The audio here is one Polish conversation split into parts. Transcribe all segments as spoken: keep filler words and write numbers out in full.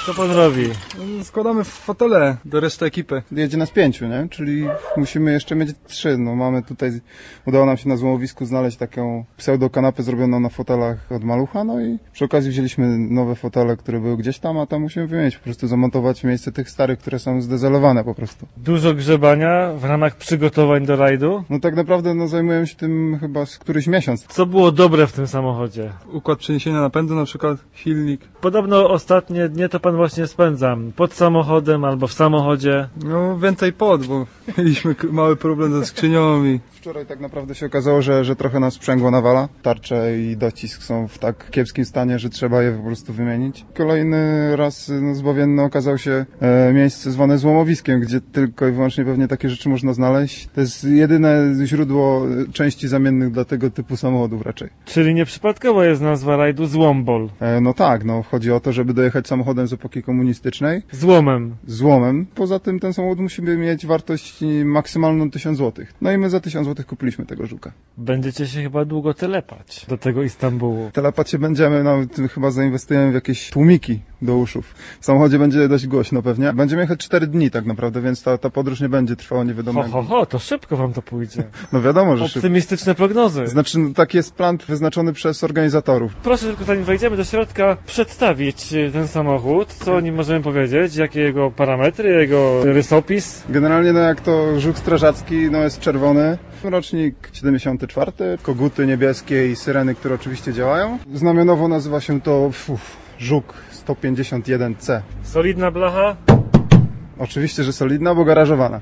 Co pan robi? Składamy fotele do reszty ekipy. Jedzie nas pięciu, nie? Czyli musimy jeszcze mieć trzy. No mamy tutaj, udało nam się na złomowisku znaleźć taką pseudo-kanapę zrobioną na fotelach od Malucha, no i przy okazji wzięliśmy nowe fotele, które były gdzieś tam, a tam musimy wymienić, po prostu zamontować w miejsce tych starych, które są zdezelowane po prostu. Dużo grzebania w ramach przygotowań do rajdu. No tak naprawdę no, zajmujemy się tym chyba z któryś miesiąc. Co było dobre w tym samochodzie? Układ przeniesienia napędu, na przykład silnik. Podobno ostatnie dnie to pan właśnie spędza pod samochodem albo w samochodzie. No więcej pod, bo mieliśmy mały problem ze skrzynią i... Wczoraj tak naprawdę się okazało, że, że trochę nas sprzęgło nawala. Tarcze i docisk są w tak kiepskim stanie, że trzeba je po prostu wymienić. Kolejny raz no, zbawienny okazał się e, miejsce zwane złomowiskiem, gdzie tylko i wyłącznie pewnie takie rzeczy można znaleźć. To jest jedyne źródło części zamiennych dla tego typu samochodów raczej. Czyli nieprzypadkowo jest nazwa rajdu Złombol. E, no tak, no chodzi o to, żeby dojechać samochodem z epoki komunistycznej. Złomem. Złomem. Poza tym ten samochód musi mieć wartość maksymalną tysiąc złotych. No i my za tysiąc złotych kupiliśmy tego Żuka. Będziecie się chyba długo telepać do tego Istambułu. Telepać się będziemy, nawet chyba zainwestujemy w jakieś tłumiki do uszów. W samochodzie będzie dość głośno pewnie. Będziemy jechać cztery dni tak naprawdę, więc ta, ta podróż nie będzie trwała nie wiadomo. Ho, ho, ho, to szybko wam to pójdzie. No wiadomo, że szybko. Optymistyczne prognozy. Znaczy, no, taki jest plan wyznaczony przez organizatorów. Proszę tylko zanim wejdziemy do środka przedstawić ten samochód. Co o nim możemy powiedzieć? Jakie jego parametry, jego rysopis? Generalnie no jak to Żuk strażacki, no jest czerwony. Rocznik siedemdziesiąty czwarty. Koguty niebieskie i syreny, które oczywiście działają. Znamionowo nazywa się to uf, Żuk sto pięćdziesiąt jeden C. Solidna blacha? Oczywiście, że solidna, bo garażowana.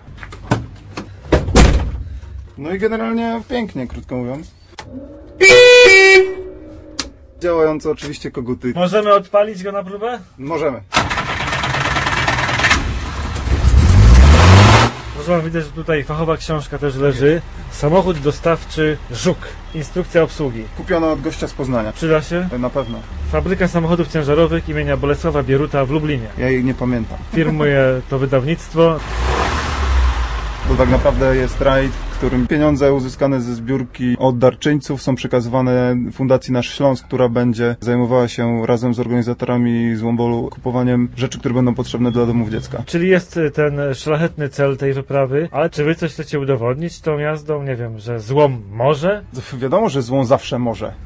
No i generalnie pięknie, krótko mówiąc. Działające oczywiście koguty. Możemy odpalić go na próbę? Możemy. Można widać, że tutaj fachowa książka też leży. Samochód dostawczy Żuk. Instrukcja obsługi. Kupiona od gościa z Poznania. Przyda się? Na pewno. Fabryka samochodów ciężarowych imienia Bolesława Bieruta w Lublinie. Ja jej nie pamiętam. Firmuje to wydawnictwo. To tak naprawdę jest rajd, w którym pieniądze uzyskane ze zbiórki od darczyńców są przekazywane Fundacji Nasz Śląsk, która będzie zajmowała się razem z organizatorami Złombolu kupowaniem rzeczy, które będą potrzebne dla domów dziecka. Czyli jest ten szlachetny cel tej wyprawy, ale czy wy coś chcecie udowodnić tą jazdą? Nie wiem, że złom może? Wiadomo, że złą zawsze może.